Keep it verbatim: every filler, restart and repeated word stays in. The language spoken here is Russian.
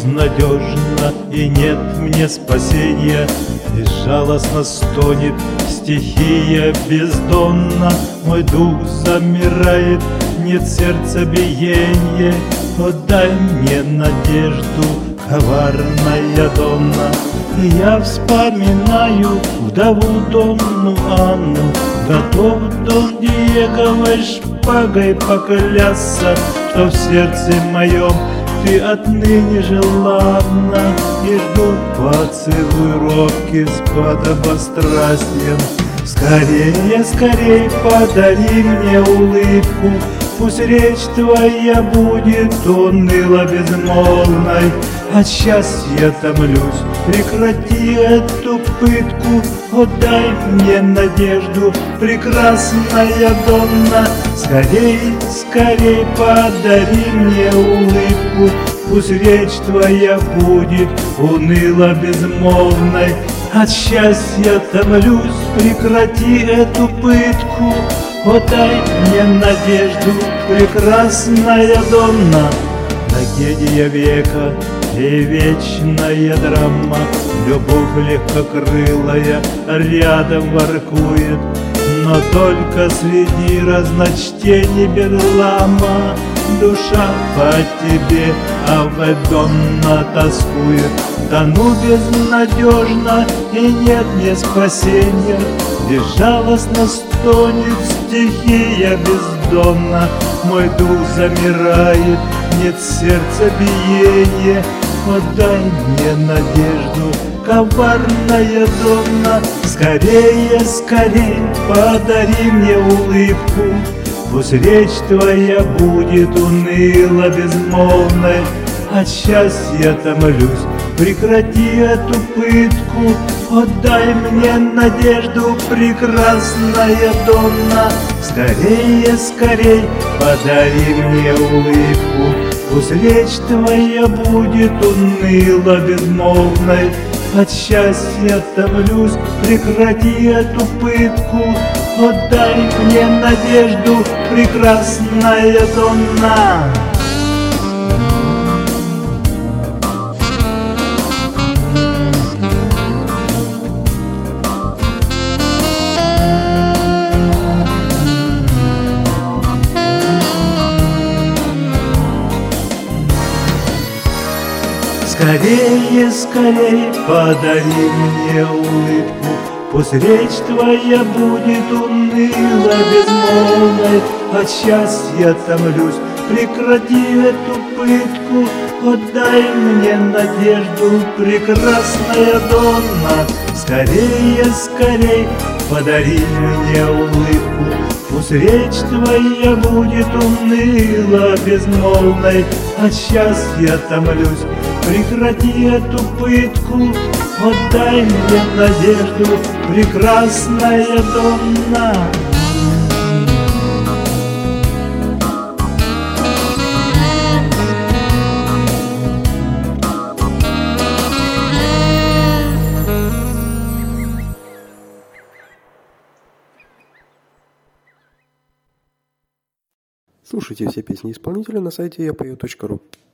безнадежно, и нет мне спасения. Безжалостно стонет стихия бездонна, мой дух замирает, нет сердца биения. О, дай мне надежду, коварная Донна. И я вспоминаю вдову Донну Анну, готов Дон Диеговой шпагой поклясться, что в сердце моем ты отныне желанна. И жду поцелуй робкий с подобострастием. Скорее, скорее подари мне улыбку, пусть речь твоя будет уныло безмолвной. От счастья томлюсь, прекрати эту пытку. О, дай мне надежду, прекрасная Донна. Скорей, скорей подари мне улыбку, пусть речь твоя будет уныло безмолвной. От счастья томлюсь, прекрати эту пытку. О, дай мне надежду, прекрасная Донна. Трагедия века и вечная драма, любовь легкокрылая рядом воркует, но только среди разночтений бедлама душа по тебе, Аве Донна, тоскует. Тону безнадежно, и нет мне спасения, безжалостно стонет стихия бездонна, мой дух замирает, нет сердца биения. О, дай мне надежду, коварная Донна. Скорее, скорее подари мне улыбку, пусть речь твоя будет уныло безмолвной. От счастья томлюсь, прекрати эту пытку. О, дай мне надежду, прекрасная Донна. Скорее, скорей подари мне улыбку, пусть речь твоя будет уныло безмолвной. От счастья томлюсь, прекрати эту пытку. О, дай мне надежду, прекрасная Донна. Скорее, скорее подари мне улыбку, пусть речь твоя будет уныло безмолвной. От счастья томлюсь, прекрати эту пытку. Отдай мне надежду, прекрасная Донна. Скорее, скорей подари мне улыбку, пусть речь твоя будет уныло безмолвной. От счастья томлюсь, прекрати эту пытку. Отдай мне надежду, прекрасная Донна. Слушайте все песни исполнителя на сайте я пою точка ру.